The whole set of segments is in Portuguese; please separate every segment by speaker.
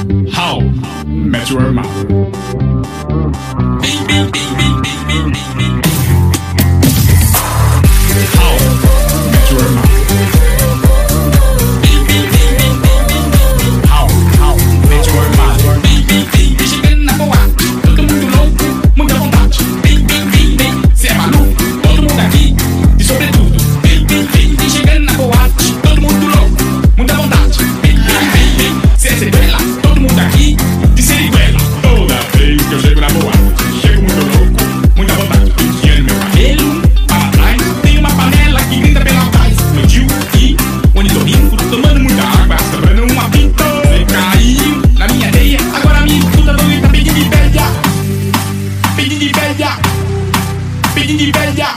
Speaker 1: How Met Your Mother. How Met Your Mother. How Met Your Mother. Chegando na boate, todo mundo louco, muita vontade. Cê é maluco, todo mundo aqui, e sobretudo. Chegando na boate, todo mundo louco, muita vontade. Cê é sequela, todo mundo aqui, de seriguela. Toda vez que eu chego na boate, chego muito louco, muita vontade. Penteando meu cabelo para trás, tem uma panela que grita pela trás. Meu tio e o ornitorrinco, tomando muita água, sobrando uma pinta. Caiu na minha areia, agora me escuta doido, tá pedindo de velha. Pedindo de velha, pedindo de velha.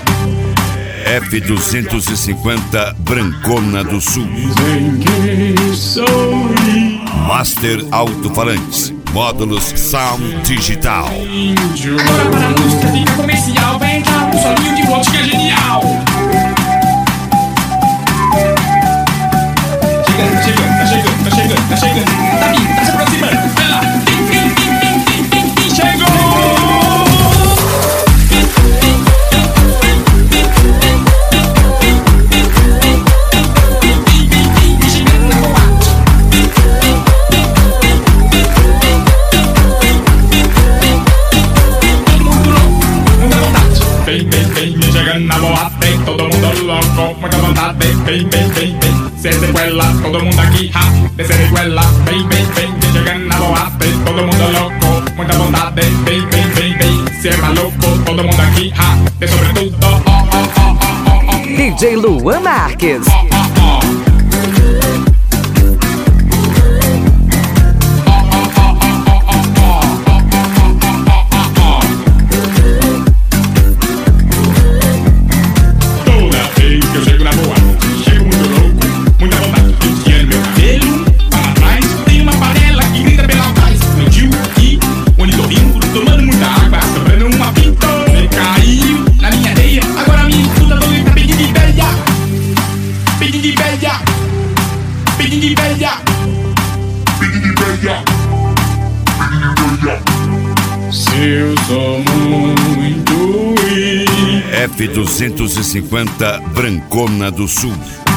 Speaker 2: F250 Brancona do Sul.
Speaker 1: Dizem que sou
Speaker 2: Master Alto-Falantes. Módulos Sound Digital.
Speaker 1: índio. Agora para a música fica comercial, vai entrar um solinho de vodka genial. Chegando, chegando, tá chegando, tá chegando, tá chegando. Tá vindo, tá se aproximando. Vai lá. Chegou! Chegando na boate, todo mundo louco, muita vontade. Vem, cê sequela, todo mundo aqui, ha, de seriguela. Vem, chegando na boate, todo mundo louco, muita vontade. Vem, cê é maluco, todo mundo aqui, ha, de sobretudo.
Speaker 3: DJ Luan Marques.
Speaker 1: Eu chego na boate, chego muito louco, muita vontade. Penteando meu cabelo para trás, tem uma panela que grita pela trás. Meu tio e o ornitorrinco, tomando muita água, sobrando uma pinta. Caiu na minha areia, agora me escuta doido, tá pedindo de velha. Pedindo de velha, pedindo de velha, pedindo de velha, pedindo de velha. Se eu sou muito
Speaker 2: F250 Brancona do Sul.